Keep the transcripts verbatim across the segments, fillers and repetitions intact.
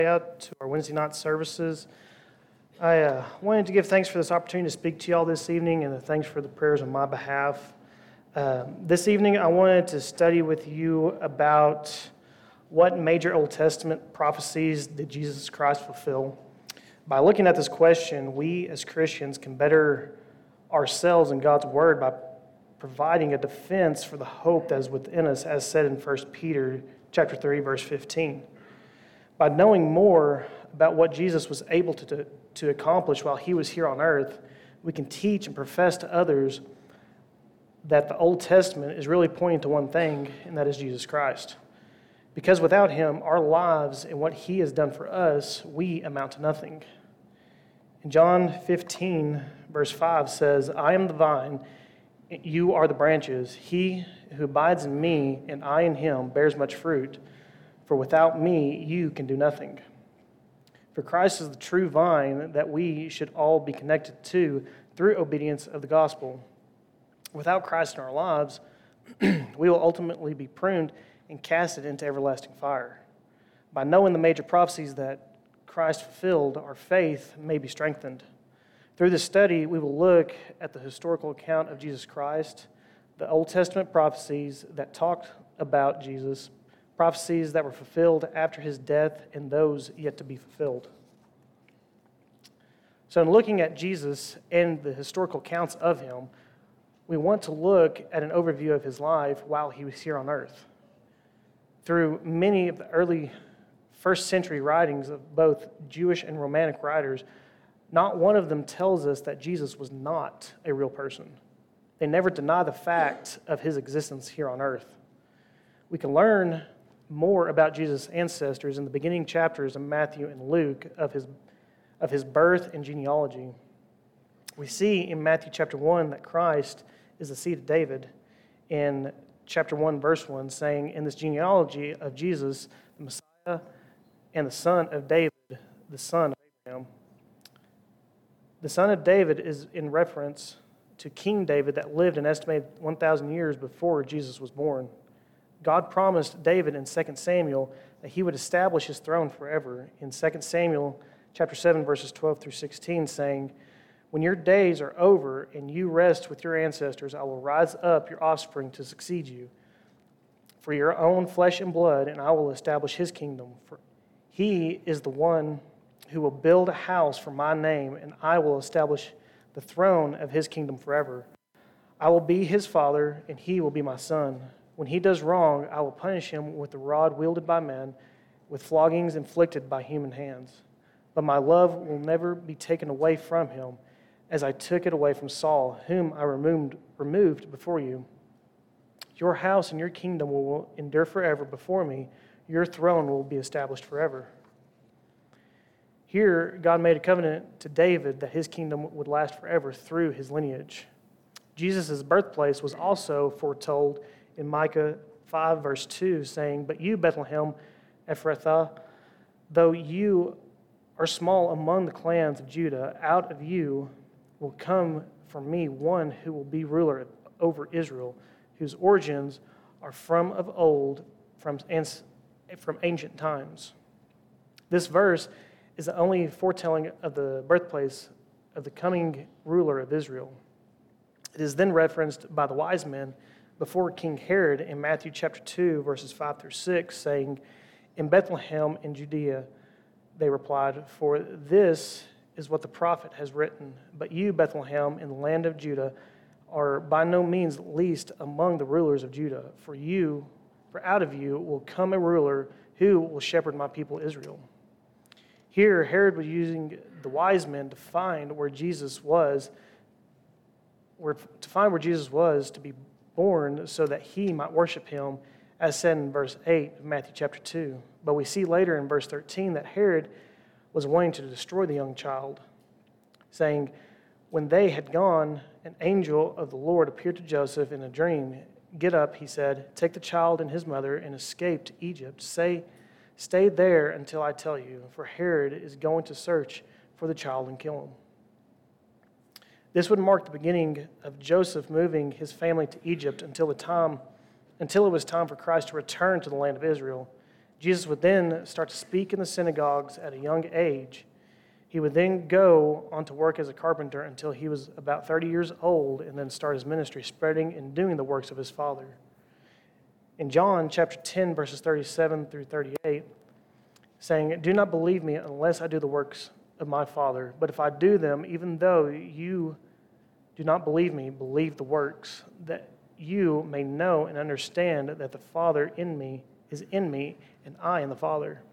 out to our Wednesday night services. I uh, wanted to give thanks for this opportunity to speak to you all this evening, and thanks for the prayers on my behalf. Uh, this evening, I wanted to study with you about what major Old Testament prophecies did Jesus Christ fulfill. By looking at this question, we as Christians can better ourselves in God's Word by providing a defense for the hope that is within us, as said in First Peter chapter three, verse fifteen. By knowing more about what Jesus was able to, to, to accomplish while he was here on earth, we can teach and profess to others that the Old Testament is really pointing to one thing, and that is Jesus Christ. Because without him, our lives and what he has done for us, we amount to nothing. In John fifteen, verse five says, I am the vine, you are the branches. He who abides in me and I in him bears much fruit. For without me, you can do nothing. For Christ is the true vine that we should all be connected to through obedience of the gospel. Without Christ in our lives, we will ultimately be pruned and casted into everlasting fire. By knowing the major prophecies that Christ fulfilled, our faith may be strengthened. Through this study, we will look at the historical account of Jesus Christ, the Old Testament prophecies that talked about Jesus, prophecies that were fulfilled after his death, and those yet to be fulfilled. So in looking at Jesus and the historical accounts of him, we want to look at an overview of his life while he was here on earth. Through many of the early first century writings of both Jewish and Romantic writers, not one of them tells us that Jesus was not a real person. They never deny the fact of his existence here on earth. We can learn more about Jesus' ancestors in the beginning chapters of Matthew and Luke of his, of his birth and genealogy. We see in Matthew chapter one that Christ is the seed of David. In chapter one, verse one, saying, in this genealogy of Jesus, the Messiah and the son of David, the son of Abraham. The son of David is in reference to King David that lived an estimated one thousand years before Jesus was born. God promised David in Second Samuel that he would establish his throne forever. In Second Samuel chapter seven, verses twelve through sixteen, saying, when your days are over and you rest with your ancestors, I will rise up your offspring to succeed you for your own flesh and blood, and I will establish his kingdom. For he is the one who will build a house for my name, and I will establish the throne of his kingdom forever. I will be his father, and he will be my son. When he does wrong, I will punish him with the rod wielded by men, with floggings inflicted by human hands. But my love will never be taken away from him, as I took it away from Saul, whom I removed, removed before you. Your house and your kingdom will endure forever before me. Your throne will be established forever. Here, God made a covenant to David that his kingdom would last forever through his lineage. Jesus' birthplace was also foretold in Micah five, verse two, saying, but you, Bethlehem Ephrathah, though you are small among the clans of Judah, out of you will come from me one who will be ruler over Israel, whose origins are from of old, from, from ancient times. This verse is the only foretelling of the birthplace of the coming ruler of Israel. It is then referenced by the wise men before King Herod in Matthew chapter two, verses five through six, saying, in Bethlehem in Judea, they replied, for this is what the prophet has written. But you, Bethlehem, in the land of Judah, are by no means least among the rulers of Judah. For you, for out of you will come a ruler who will shepherd my people Israel. Here, Herod was using the wise men to find where Jesus was, where, to find where Jesus was to be born so that he might worship him, as said in verse eight of Matthew chapter two. But we see later in verse thirteen that Herod was wanting to destroy the young child, saying, when they had gone, an angel of the Lord appeared to Joseph in a dream. Get up, he said, take the child and his mother and escape to Egypt. Say, stay there until I tell you, for Herod is going to search for the child and kill him. This would mark the beginning of Joseph moving his family to Egypt until the time, until it was time for Christ to return to the land of Israel. Jesus would then start to speak in the synagogues at a young age. He would then go on to work as a carpenter until he was about thirty years old and then start his ministry, spreading and doing the works of his Father. In John chapter ten, verses thirty-seven through thirty-eight, saying, "Do not believe me unless I do the works of my Father. But if I do them, even though you do not believe me, believe the works, that you may know and understand that the Father in me is in me, and I in the Father."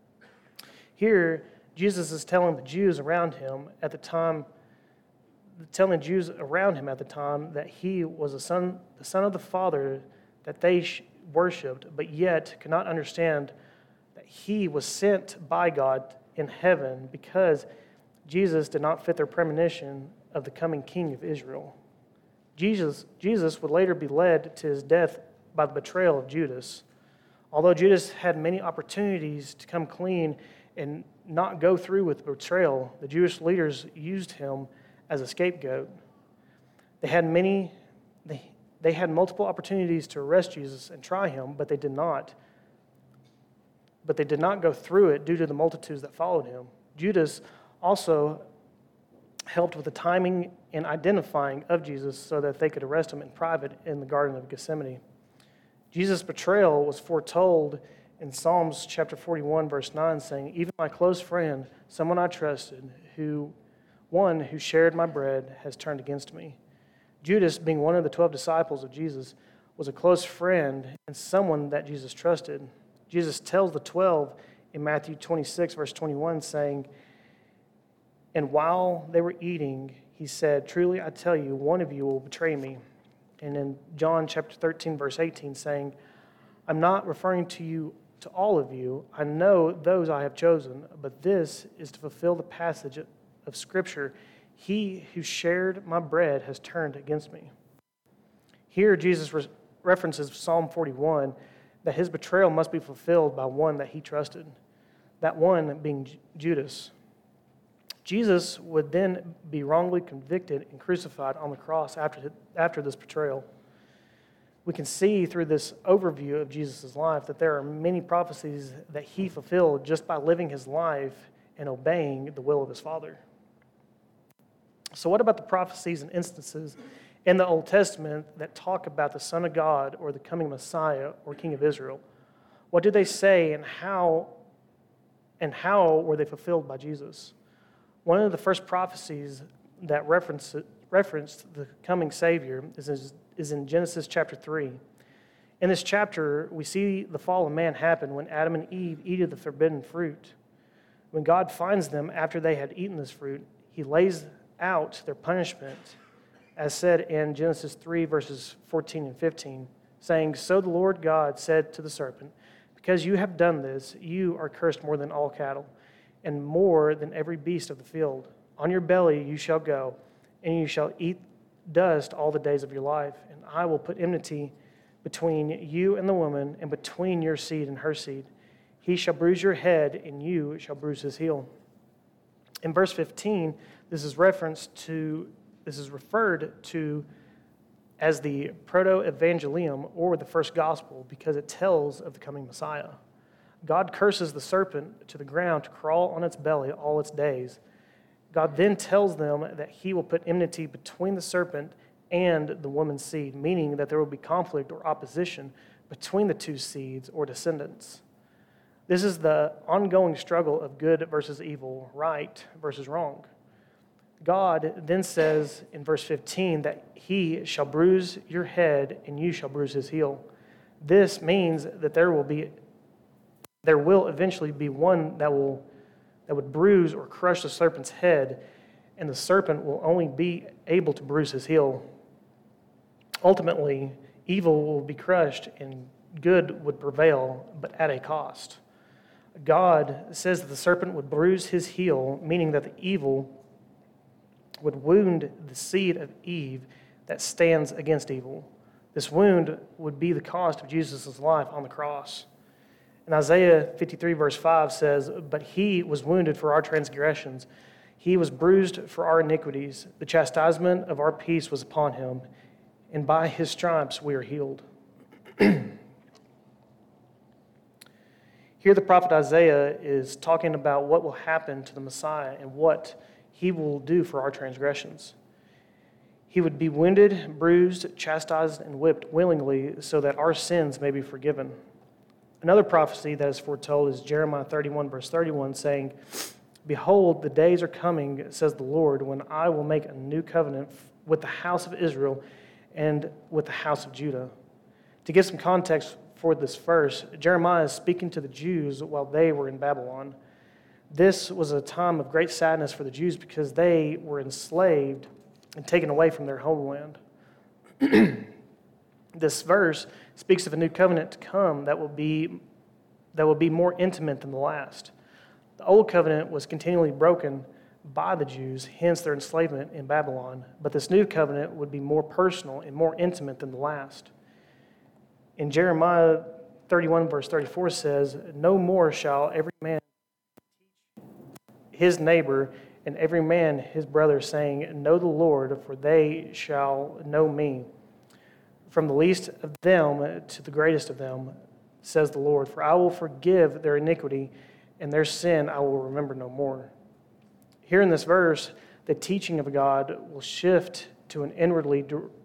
Here, Jesus is telling the Jews around him at the time, telling Jews around him at the time that he was a son, the Son of the Father that they worshipped, but yet could not understand that he was sent by God in heaven because Jesus did not fit their premonition of the coming King of Israel. Jesus, Jesus would later be led to his death by the betrayal of Judas. Although Judas had many opportunities to come clean and not go through with the betrayal, the Jewish leaders used him as a scapegoat. They had many, they, they had multiple opportunities to arrest Jesus and try him, but they did not. But they did not go through it due to the multitudes that followed him. Judas also helped with the timing and identifying of Jesus so that they could arrest him in private in the Garden of Gethsemane. Jesus' betrayal was foretold in Psalms chapter forty-one, verse nine, saying, "Even my close friend, someone I trusted, who one who shared my bread, has turned against me." Judas, being one of the twelve disciples of Jesus, was a close friend and someone that Jesus trusted. Jesus tells the twelve in Matthew twenty-six, verse twenty-one, saying, "And while they were eating, he said, 'Truly I tell you, one of you will betray me.'" And in John chapter thirteen, verse eighteen, saying, "I'm not referring to you, to all of you. I know those I have chosen, but this is to fulfill the passage of Scripture. He who shared my bread has turned against me." Here, Jesus re- references Psalm forty-one, that his betrayal must be fulfilled by one that he trusted, that one being J- Judas. Jesus would then be wrongly convicted and crucified on the cross after, after this betrayal. We can see through this overview of Jesus' life that there are many prophecies that he fulfilled just by living his life and obeying the will of his Father. So what about the prophecies and instances in the Old Testament that talk about the Son of God or the coming Messiah or King of Israel? What do they say, and how, and how were they fulfilled by Jesus? One of the first prophecies that reference, referenced the coming Savior is, is in Genesis chapter three. In this chapter, we see the fall of man happen when Adam and Eve eat of the forbidden fruit. When God finds them after they had eaten this fruit, he lays out their punishment, as said in Genesis three, verses fourteen and fifteen, saying, "So the Lord God said to the serpent, 'Because you have done this, you are cursed more than all cattle, and more than every beast of the field. On your belly you shall go, and you shall eat dust all the days of your life. And I will put enmity between you and the woman, and between your seed and her seed. He shall bruise your head, and you shall bruise his heel.'" In verse fifteen, this is referenced to, this is referred to as the proto-evangelium, or the first gospel, because it tells of the coming Messiah. God curses the serpent to the ground to crawl on its belly all its days. God then tells them that he will put enmity between the serpent and the woman's seed, meaning that there will be conflict or opposition between the two seeds or descendants. This is the ongoing struggle of good versus evil, right versus wrong. God then says in verse fifteen that he shall bruise your head and you shall bruise his heel. This means that there will be there will eventually be one that will that would bruise or crush the serpent's head, and the serpent will only be able to bruise his heel. Ultimately, evil will be crushed and good would prevail, but at a cost. God says that the serpent would bruise his heel, meaning that the evil would wound the seed of Eve that stands against evil. This wound would be the cost of Jesus' life on the cross. And Isaiah fifty-three, verse five says, "But he was wounded for our transgressions. He was bruised for our iniquities. The chastisement of our peace was upon him, and by his stripes we are healed." Here Here the prophet Isaiah is talking about what will happen to the Messiah and what he will do for our transgressions. He would be wounded, bruised, chastised, and whipped willingly so that our sins may be forgiven. Another prophecy that is foretold is Jeremiah thirty-one, verse thirty-one, saying, "Behold, the days are coming, says the Lord, when I will make a new covenant with the house of Israel and with the house of Judah." To give some context for this verse, Jeremiah is speaking to the Jews while they were in Babylon. This was a time of great sadness for the Jews because they were enslaved and taken away from their homeland. This verse speaks of a new covenant to come that will be that will be more intimate than the last. The old covenant was continually broken by the Jews, hence their enslavement in Babylon, but this new covenant would be more personal and more intimate than the last. In Jeremiah thirty-one, verse thirty-four says, "No more shall every man teach his neighbor and every man his brother, saying, Know the Lord, for they shall know me. From the least of them to the greatest of them, says the Lord, for I will forgive their iniquity, and their sin I will remember no more." Here in this verse, the teaching of God will shift to an inwardly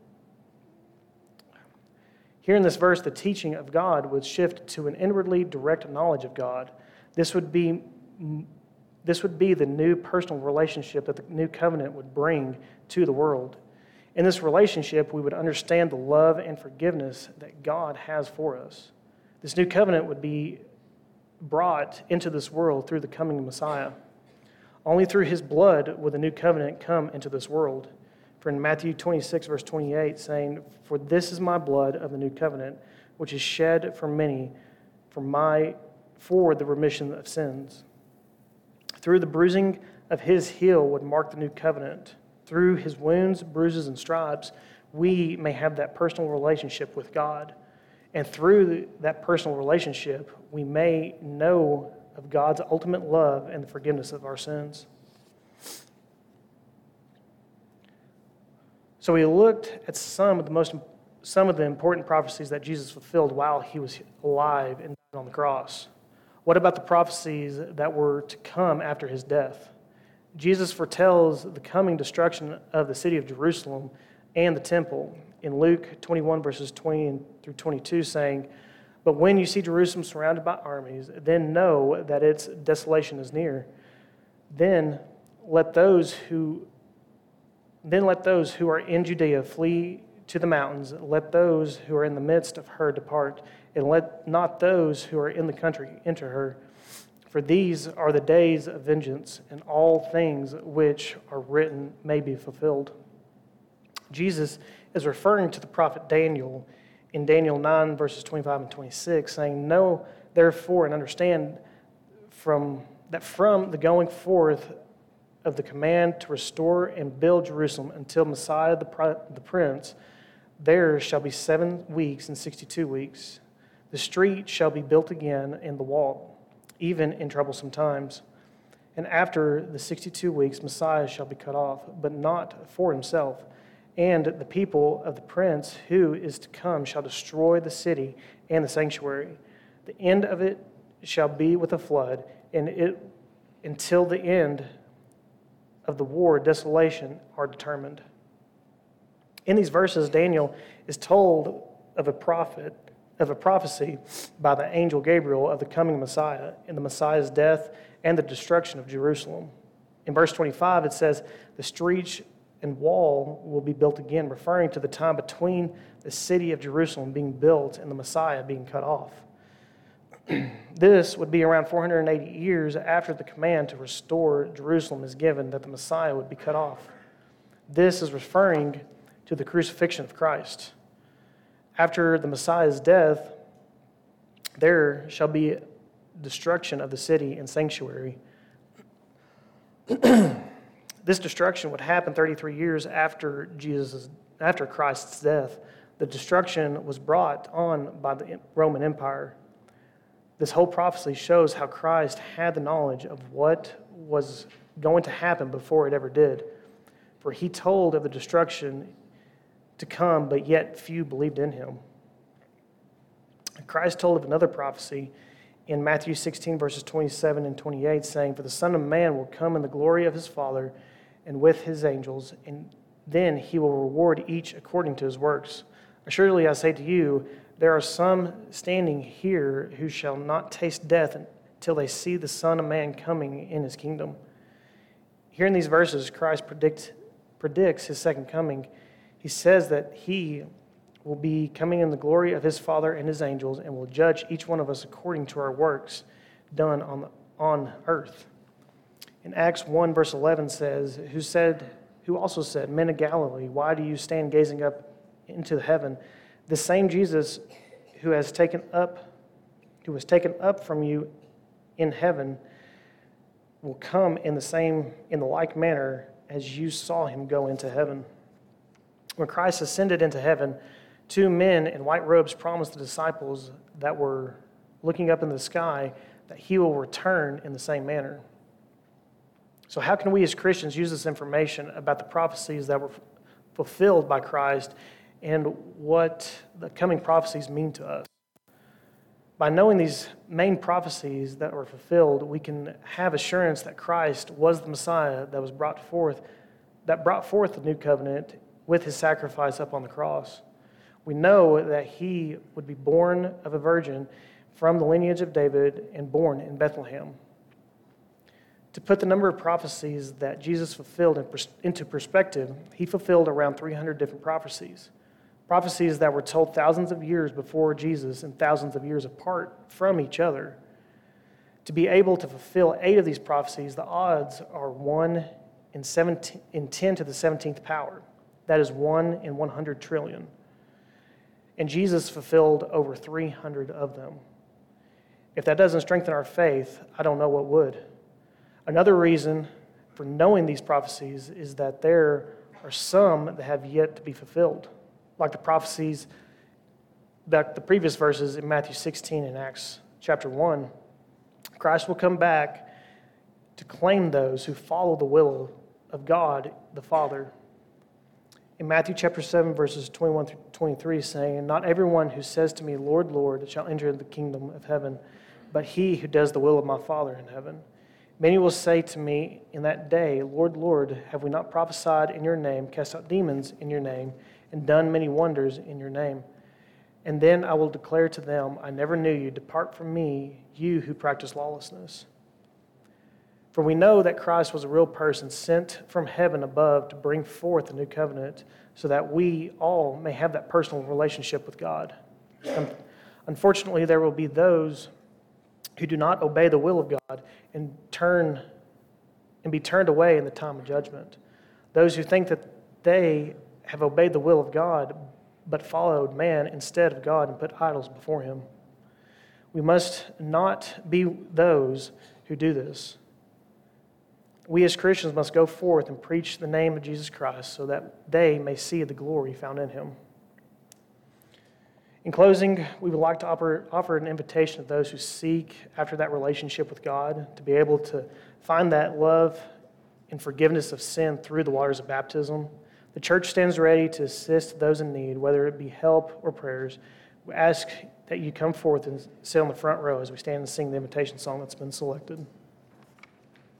Here in this verse, the teaching of God would shift to an inwardly direct knowledge of God. This would be this would be the new personal relationship that the new covenant would bring to the world. In this relationship, we would understand the love and forgiveness that God has for us. This new covenant would be brought into this world through the coming Messiah. Only through his blood would the new covenant come into this world. For in Matthew twenty-six, verse twenty-eight, saying, "For this is my blood of the new covenant, which is shed for many for my for the remission of sins." Through the bruising of his heel would mark the new covenant. Through his wounds, bruises, and stripes, we may have that personal relationship with God. And through that personal relationship, we may know of God's ultimate love and the forgiveness of our sins. So we looked at some of the most some of the important prophecies that Jesus fulfilled while he was alive and died on the cross. What about the prophecies that were to come after his death? Jesus foretells the coming destruction of the city of Jerusalem and the temple in Luke twenty-one, verses twenty through twenty-two, saying, "But when you see Jerusalem surrounded by armies, then know that its desolation is near. Then let those who then let those who are in Judea flee to the mountains. Let those who are in the midst of her depart, and let not those who are in the country enter her. For these are the days of vengeance, and all things which are written may be fulfilled." Jesus is referring to the prophet Daniel in Daniel nine, verses twenty-five and twenty-six, saying, "Know therefore and understand from that from the going forth of the command to restore and build Jerusalem until Messiah the, the Prince, there shall be seven weeks and sixty-two weeks. The street shall be built again and the wall, even in troublesome times. And after the sixty-two weeks, Messiah shall be cut off, but not for himself. And the people of the Prince who is to come shall destroy the city and the sanctuary. The end of it shall be with a flood, and it until the end of the war, desolation are determined." In these verses, Daniel is told of a prophet, of a prophecy by the angel Gabriel of the coming Messiah and the Messiah's death and the destruction of Jerusalem. In verse twenty-five, it says, "The streets and wall will be built again," referring to the time between the city of Jerusalem being built and the Messiah being cut off. This would be around four hundred eighty years after the command to restore Jerusalem is given that the Messiah would be cut off. This is referring to the crucifixion of Christ. After the Messiah's death, there shall be destruction of the city and sanctuary. This destruction would happen thirty-three years after Jesus, after Christ's death. The destruction was brought on by the Roman Empire. This whole prophecy shows how Christ had the knowledge of what was going to happen before it ever did. For he told of the destruction to come, but yet few believed in him. Christ told of another prophecy in Matthew sixteen, verses twenty-seven and twenty-eight, saying, "For the Son of Man will come in the glory of his Father and with his angels, and then he will reward each according to his works. Assuredly, I say to you, there are some standing here who shall not taste death until they see the Son of Man coming in his kingdom." Here in these verses, Christ predict, predicts his second coming. He says that he will be coming in the glory of his Father and his angels and will judge each one of us according to our works done on, the, on earth. In Acts one, verse eleven says, who said, who also said, "Men of Galilee, why do you stand gazing up into heaven? The same Jesus who has taken up, who was taken up from you in heaven will come in the same, in the like manner as you saw him go into heaven." When Christ ascended into heaven, two men in white robes promised the disciples that were looking up in the sky that he will return in the same manner. So how can we as Christians use this information about the prophecies that were fulfilled by Christ and what the coming prophecies mean to us? By knowing these main prophecies that were fulfilled, we can have assurance that Christ was the Messiah that was brought forth, that brought forth the new covenant with his sacrifice up on the cross. We know that he would be born of a virgin from the lineage of David and born in Bethlehem. To put the number of prophecies that Jesus fulfilled into perspective, he fulfilled around three hundred different prophecies. Prophecies that were told thousands of years before Jesus and thousands of years apart from each other. To be able to fulfill eight of these prophecies, the odds are one in, seventeen, in ten to the seventeenth power. That is one in one hundred trillion. And Jesus fulfilled over three hundred of them. If that doesn't strengthen our faith, I don't know what would. Another reason for knowing these prophecies is that there are some that have yet to be fulfilled, like the prophecies, that the previous verses in Matthew sixteen and Acts chapter one. Christ will come back to claim those who follow the will of God the Father. In Matthew chapter seven, verses twenty-one through twenty-three, saying, "Not everyone who says to me, 'Lord, Lord,' shall enter the kingdom of heaven, but he who does the will of my Father in heaven. Many will say to me in that day, 'Lord, Lord, have we not prophesied in your name, cast out demons in your name, and done many wonders in your name?' And then I will declare to them, 'I never knew you. Depart from me, you who practice lawlessness.'" For we know that Christ was a real person sent from heaven above to bring forth the new covenant so that we all may have that personal relationship with God. Unfortunately, there will be those who do not obey the will of God and turn and be turned away in the time of judgment. Those who think that they have obeyed the will of God but followed man instead of God and put idols before him. We must not be those who do this. We as Christians must go forth and preach the name of Jesus Christ so that they may see the glory found in him. In closing, we would like to offer, offer an invitation to those who seek after that relationship with God to be able to find that love and forgiveness of sin through the waters of baptism. The church stands ready to assist those in need, whether it be help or prayers. We ask that you come forth and sit on the front row as we stand and sing the invitation song that's been selected.